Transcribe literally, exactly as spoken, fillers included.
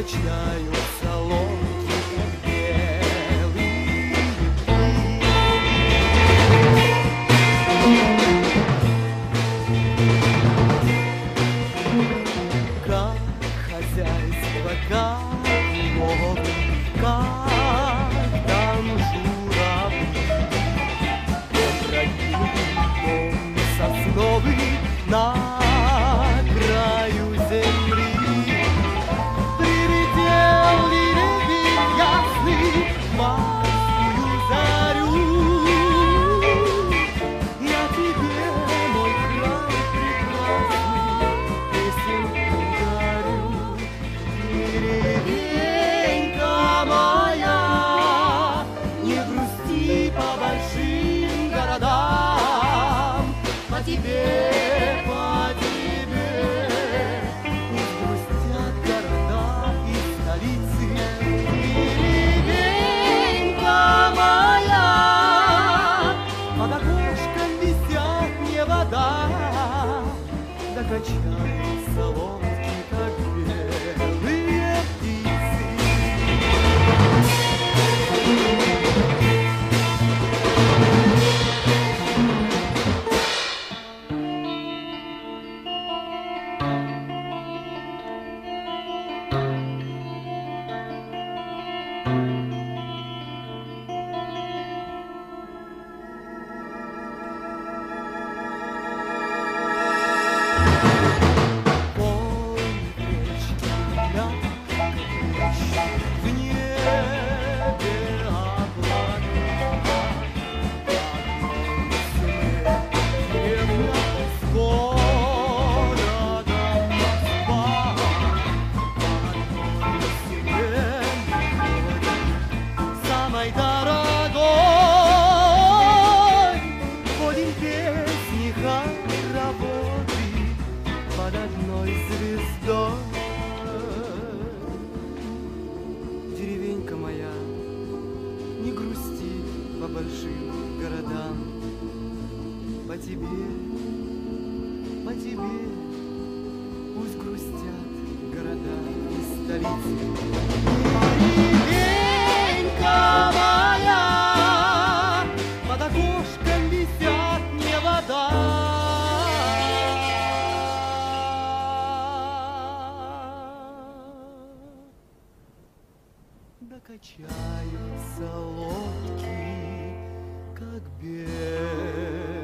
качаются лодки, как белые. Как хозяйство, как ловы, как там журавли. Дом сосновый на краю земли. Прилетел ли ревень ясный в майскую зарю? Я тебе, мой край прекрасный, песенку дарю. Деревенька моя, не грусти по большим городам, по тебе, по тебе пусть грустят города и столицы. Деревенька моя, под окошком висят не вода, да качаются лодки, как белые птицы. В небе облака, с городом Москва, самой дорогой, будем песни хороводы под одной звездой. Деревенька моя, не грусти по большим городам, по тебе, по тебе пусть грустят города и столицы. Деревенька моя, под окошком висят не вода, да качаются лодки, как белые.